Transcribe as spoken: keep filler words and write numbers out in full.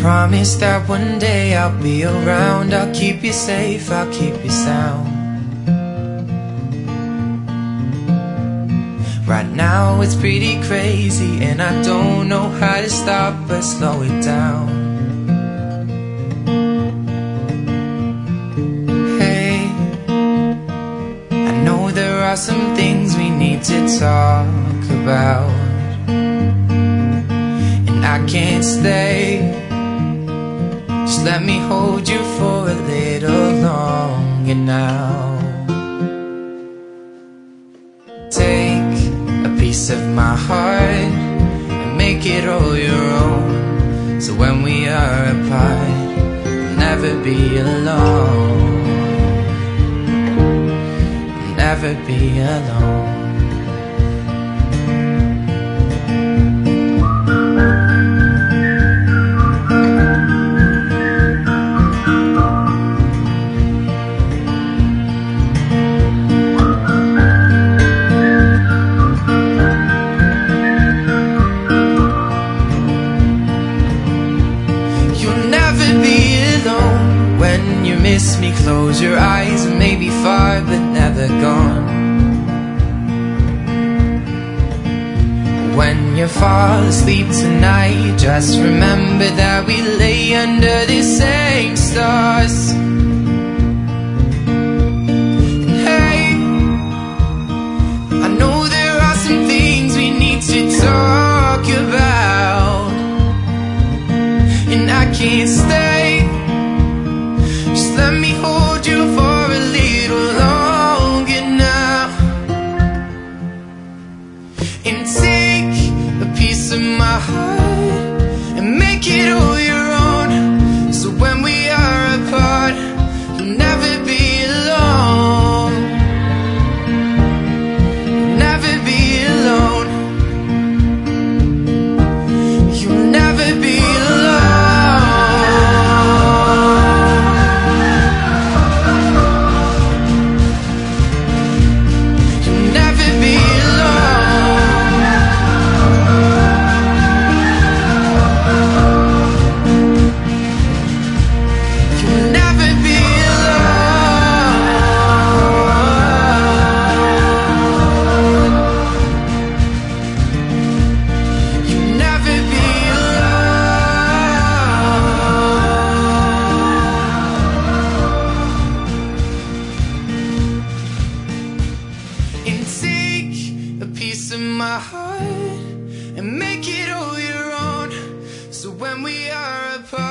promise that one day I'll be around. I'll keep you safe, I'll keep you sound. Right now it's pretty crazy, and I don't know how to stop but slow it down. Hey, I know there are some things we need to talk about, and I can't stay. Just let me hold you for a little longer now. Take a piece of my heart and make it all your own, so when we are apart, you'll never be alone. You'll never be alone. When you miss me, close your eyes and maybe far but never gone. When you fall asleep tonight, just remember that we lay under the same stars. And hey, I know there are some things we need to talk about, and I can't stay. Just let me hold you for a little longer now, and take a piece of my heart and make it all your own, so when we are apart, you'll never be alone. You'll never be alone. You'll never be alone. And take a piece of my heart and make it all your own, so when we are apart,